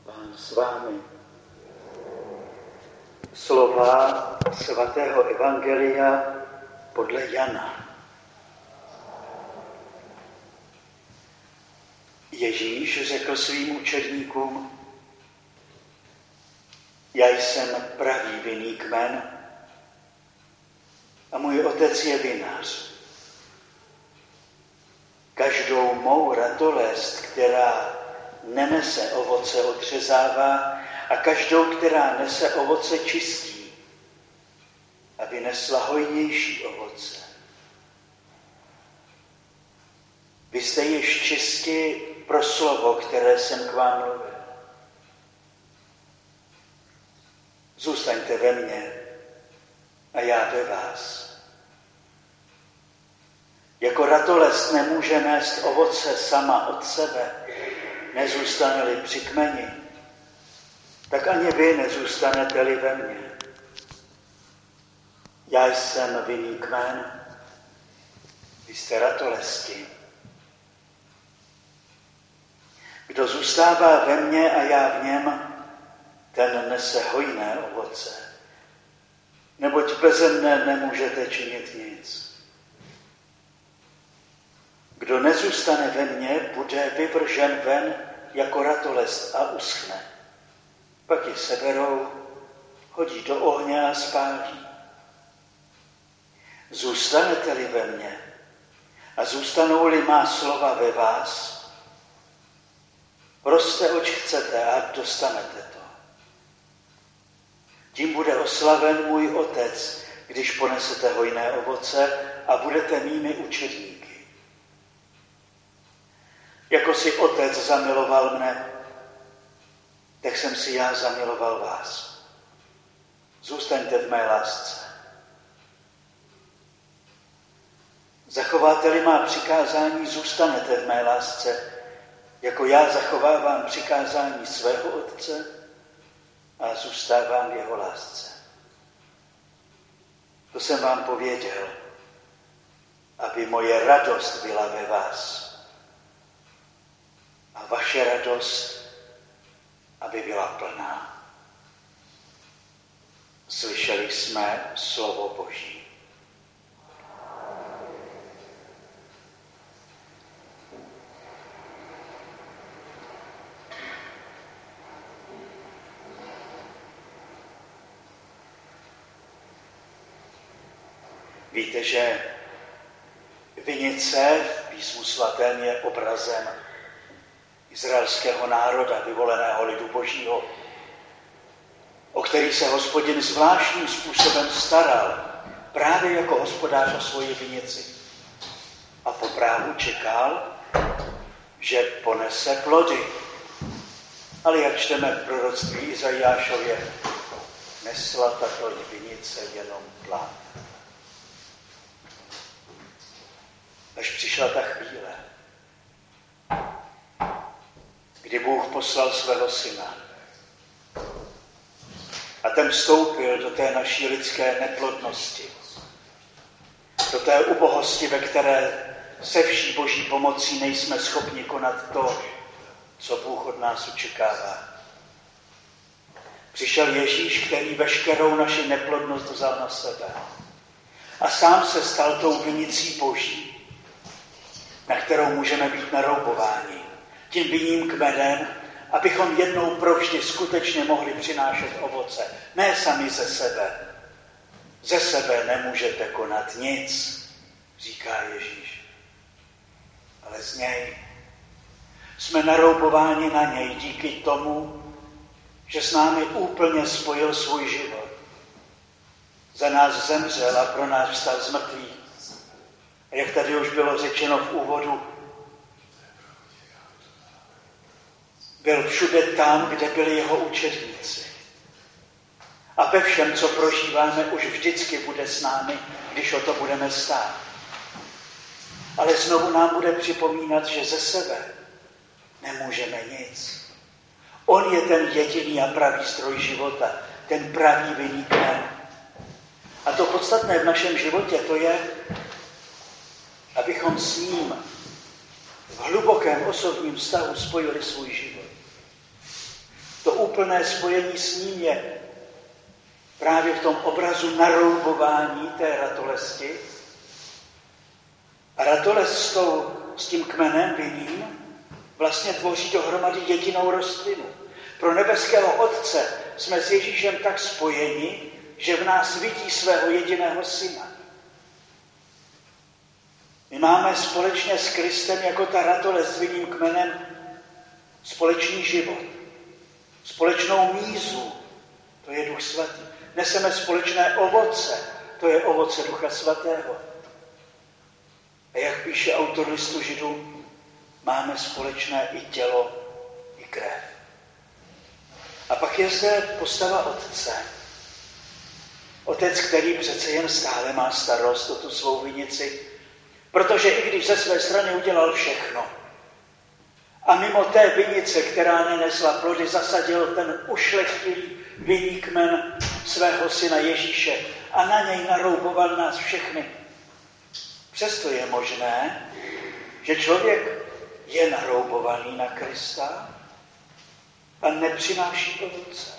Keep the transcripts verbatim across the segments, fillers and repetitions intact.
Pán s vámi. Slova svatého evangelia podle Jana. Ježíš řekl svým učedníkům: Já jsem pravý vinný kmen a můj otec je vinař. Každou mou ratolest, která nenese ovoce, odřezává, a každou, která nese ovoce, čistí, aby nesla hojnější ovoce. Vy jste již čistí pro slovo, které jsem k vám mluvil. Zůstaňte ve mně a já ve vás. Jako ratolest nemůže nést ovoce sama od sebe, nezůstane-li při kmeni, tak ani vy nezůstanete-li ve mně. Já jsem vinný kmen, vy jste ratolesti. Kdo zůstává ve mně a já v něm, ten nese hojné ovoce. Neboť beze mne nemůžete činit nic. Kdo nezůstane ve mně, bude vyvržen ven jako ratolest a uschne. Pak ji seberou, hodí do ohně a spálí. Zůstanete-li ve mně a zůstanou-li má slova ve vás, proste, oč chcete a dostanete to. Tím bude oslaven můj otec, když ponesete hojné ovoce a budete mými učedníky. Jako si otec zamiloval mne, tak jsem si já zamiloval vás. Zůstaňte v mé lásce. Zachováte-li má přikázání, zůstanete v mé lásce, jako já zachovávám přikázání svého otce a zůstávám v jeho lásce. To jsem vám pověděl, aby moje radost byla ve vás a vaše radost, aby byla plná. Slyšeli jsme slovo Boží. Víte, že vinice v Písmu svatém je obrazem izraelského národa, vyvoleného lidu Božího, o který se Hospodin zvláštním způsobem staral, právě jako hospodář o svoji vinici. A po právu čekal, že ponese plody. Ale jak čteme v proroctví Izajášově, nesla tato vinice jenom plán. Až přišla ta chvíle, kdy Bůh poslal svého syna. A ten vstoupil do té naší lidské neplodnosti, do té ubohosti, ve které se vší Boží pomocí nejsme schopni konat to, co Bůh od nás očekává. Přišel Ježíš, který veškerou naši neplodnost vzal na sebe. A sám se stal tou vinicí Boží, na kterou můžeme být naroubováni. Tím vinným kmenem, abychom jednou provždy skutečně mohli přinášet ovoce. Ne sami ze sebe. Ze sebe nemůžete konat nic, říká Ježíš. Ale z něj. Jsme naroubováni na něj díky tomu, že s námi úplně spojil svůj život. Za nás zemřel a pro nás vstal z mrtvých. A jak tady už bylo řečeno v úvodu, byl všude tam, kde byli jeho učedníci. A ve všem, co prožíváme, už vždycky bude s námi, když o to budeme stát. Ale znovu nám bude připomínat, že ze sebe nemůžeme nic. On je ten jediný a pravý zdroj života, ten pravý vinný kmen. A to podstatné v našem životě, to je, abychom s ním v hlubokém osobním vztahu spojili svůj život. úplné spojení s ním je právě v tom obrazu naroubování té ratolesti. A ratolest s, tou, s tím kmenem vinným vlastně tvoří dohromady jedinou rostlinu. Pro nebeského Otce jsme s Ježíšem tak spojeni, že v nás vidí svého jediného syna. My máme společně s Kristem jako ta ratolest s vinným kmenem společný život, společnou mízu, to je Duch Svatý. Neseme společné ovoce, to je ovoce Ducha Svatého. A jak píše autor listu Židům, máme společné i tělo, i krev. A pak je zde postava Otce. Otec, který přece jen stále má starost o tu svou vinici, protože i když ze své strany udělal všechno a mimo té vinice, která nenesla plody, zasadil ten ušlechtilý vinný kmen svého syna Ježíše a na něj narouboval nás všechny. Přesto je možné, že člověk je naroubovaný na Krista a nepřináší ovoce.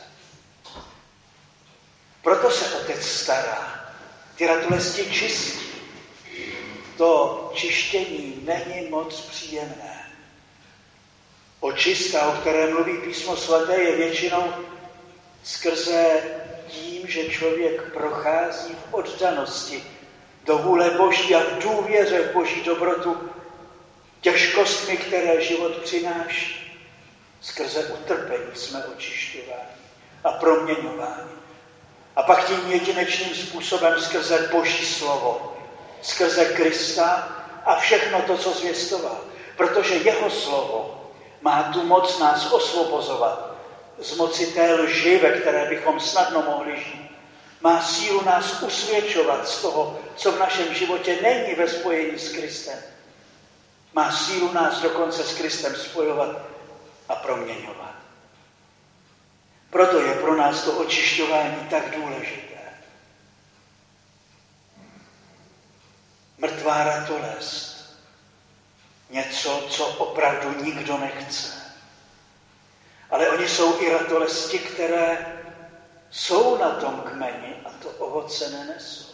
Proto se Otec stará. Ty ratolesti čistí. To čištění není moc příjemné. Očista, o které mluví Písmo svaté, je většinou skrze tím, že člověk prochází v oddanosti do vůle Boží a v důvěře v Boží dobrotu těžkostmi, které život přináší. Skrze utrpení jsme očišťováni a proměňováni. A pak tím jedinečným způsobem skrze Boží slovo, skrze Krista a všechno to, co zvěstoval. Protože jeho slovo má tu moc nás osvobozovat z moci té lži, ve které bychom snadno mohli žít. Má sílu nás usvědčovat z toho, co v našem životě není ve spojení s Kristem. Má sílu nás dokonce s Kristem spojovat a proměňovat. Proto je pro nás to očišťování tak důležité. Mrtvá ratolest. Něco, co opravdu nikdo nechce. Ale oni jsou i ratolesti, které jsou na tom kmeni a to ovoce nenesou.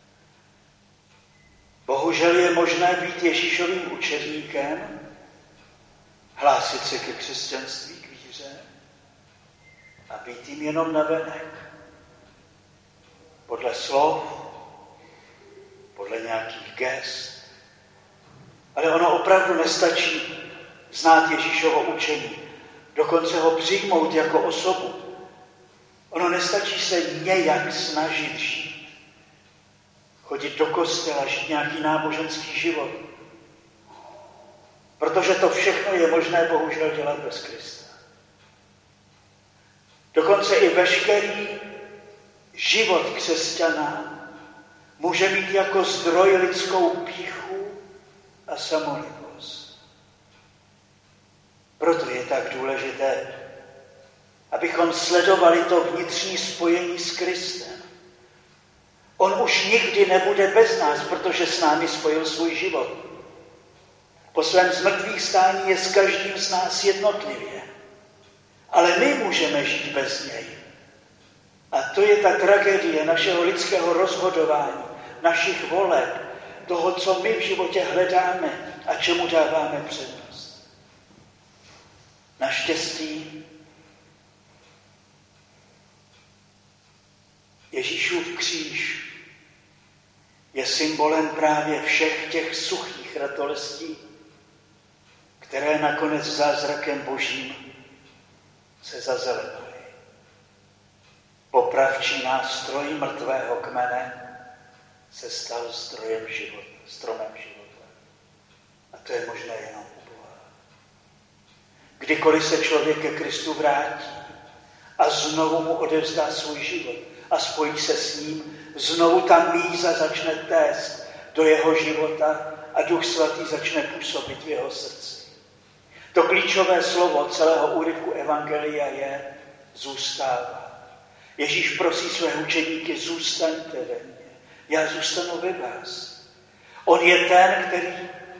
Bohužel je možné být Ježíšovým učedníkem, hlásit se ke křesťanství, k víře a být jim jenom navenek. Podle slov, podle nějakých gest. Ale ono opravdu nestačí znát Ježíšovo učení, dokonce ho přijmout jako osobu. Ono nestačí se nějak snažit žít. Chodit do kostela, žít nějaký náboženský život. Protože to všechno je možné bohužel dělat bez Krista. Dokonce i veškerý život křesťana může mít jako zdroj lidskou pýchu a samolibost. Proto je tak důležité, abychom sledovali to vnitřní spojení s Kristem. On už nikdy nebude bez nás, protože s námi spojil svůj život. Po svém zmrtvých stání je s každým z nás jednotlivě. Ale my můžeme žít bez něj. A to je ta tragédie našeho lidského rozhodování, našich voleb, toho, co my v životě hledáme a čemu dáváme přednost. Naštěstí Ježíšův kříž je symbolem právě všech těch suchých ratolestí, které nakonec zázrakem Božím se zazelenovaly. Popravčí nástroj mrtvého kmene se stal zdrojem života, stromem života. A to je možné jenom u Boha. Kdykoliv se člověk ke Kristu vrátí a znovu mu odevzdá svůj život a spojí se s ním, znovu ta míza začne téct do jeho života a Duch Svatý začne působit v jeho srdci. To klíčové slovo celého úryvku Evangelia je zůstává. Ježíš prosí své učedníky, zůstaňte ve mně, já zůstanu ve vás. On je ten, který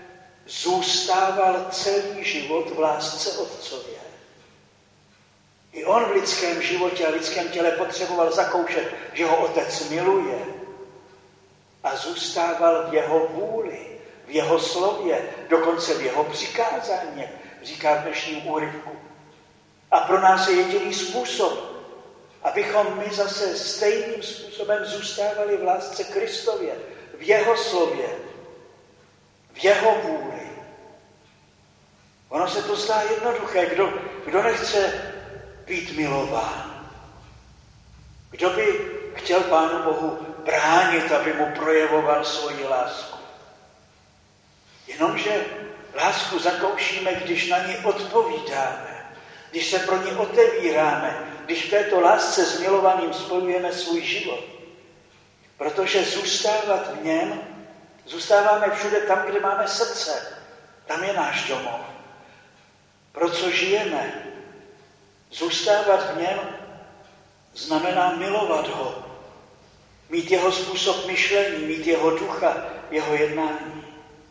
zůstával celý život v lásce Otcově. I on v lidském životě a lidském těle potřeboval zakoušet, že ho Otec miluje a zůstával v jeho vůli, v jeho slově, dokonce v jeho přikázání, říká v dnešním úryvku. A pro nás je jediný způsob, abychom my zase stejným způsobem zůstávali v lásce Kristově, v jeho slově, v jeho vůli. Ono se to zdá jednoduché, kdo, kdo nechce být milován. Kdo by chtěl Pánu Bohu bránit, aby mu projevoval svoji lásku. Jenomže lásku zakoušíme, když na ní odpovídáme, když se pro ní otevíráme, když v této lásce s milovaným spojujeme svůj život. Protože zůstávat v něm, zůstáváme všude tam, kde máme srdce. Tam je náš domov. Pro co žijeme? Zůstávat v něm znamená milovat ho. Mít jeho způsob myšlení, mít jeho ducha, jeho jednání.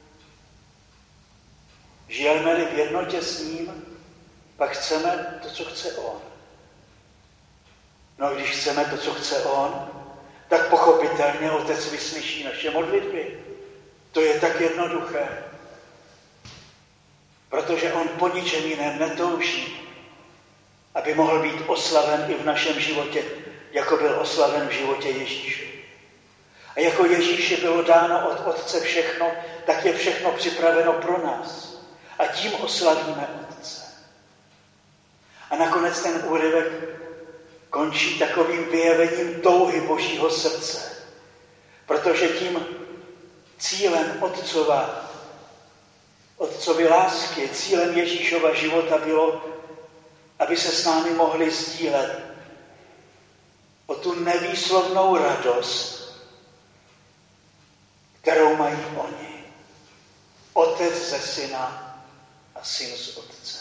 Žijeme-li v jednotě s ním, pak chceme to, co chce on. No a když chceme to, co chce on, tak pochopitelně Otec vyslyší naše modlitby. To je tak jednoduché. Protože on po ničem jiném netouží, aby mohl být oslaven i v našem životě, jako byl oslaven v životě Ježíše. A jako Ježíši bylo dáno od Otce všechno, tak je všechno připraveno pro nás. A tím oslavíme Otce. A nakonec ten úryvek končí takovým vyjevením touhy Božího srdce. Protože tím cílem Otcova, Otcovy lásky, cílem Ježíšova života bylo, aby se s námi mohli sdílet o tu nevýslovnou radost, kterou mají oni. Otec ze syna a syn z Otce.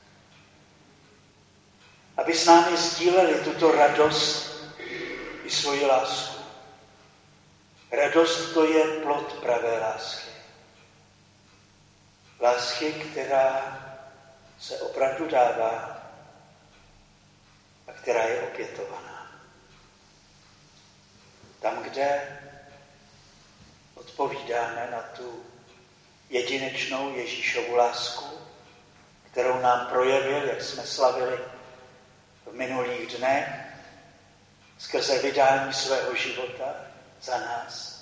Aby s námi sdíleli tuto radost i svoji lásku. Radost to je plod pravé lásky. Lásky, která se opravdu dává a která je opětovaná. Tam, kde odpovídáme na tu jedinečnou Ježíšovu lásku, kterou nám projevil, jak jsme slavili v minulých dnech, skrze vydání svého života za nás.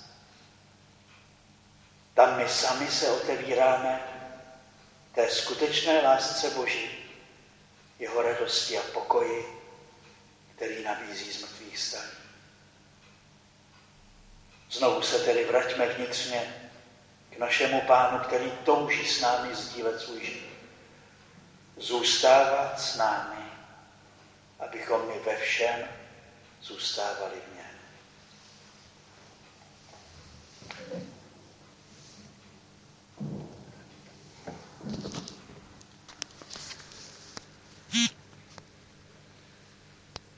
Tam my sami se otevíráme té skutečné lásce Boží, jeho radosti a pokoji, který nabízí z mrtvých vstání. Znovu se tedy vraťme vnitřně k našemu Pánu, který touží s námi sdílet svůj život. Zůstávat s námi, abychom my ve všem zůstávali v něm.